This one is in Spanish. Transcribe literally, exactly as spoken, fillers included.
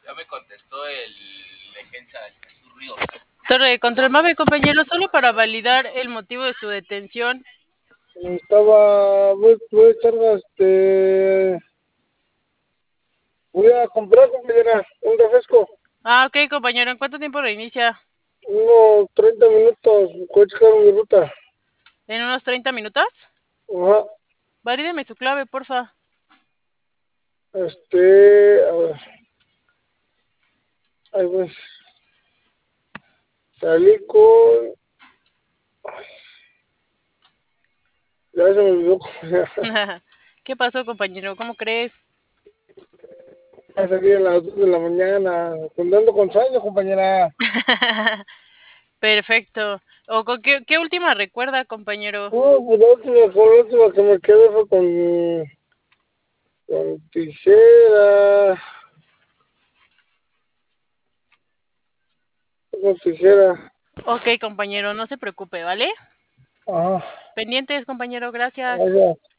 Ya me contestó el defensa del Jesús Ríos. Torre de control Mave, compañero, solo para validar el motivo de su detención. Estaba, voy, voy a estar, este, voy a comprar, compañera, un refresco. Ah, ok, compañero, ¿en cuánto tiempo reinicia? Unos treinta minutos, voy a checar mi ruta. ¿En unos treinta minutos? Ajá. Valídeme su clave, porfa. Este, a ver. Ahí pues. Salí con. Ya se me olvidó. ¿Qué pasó, compañero? ¿Cómo crees? Ya salí a las dos de la mañana, contando con sueño, compañera. Perfecto. ¿O con qué, qué última recuerda, compañero? No, pues la última, con la última que me quedé fue con. Con tijera. Con tijera. Ok, compañero, no se preocupe, ¿vale? Ajá. Pendientes, compañero, gracias. Allá.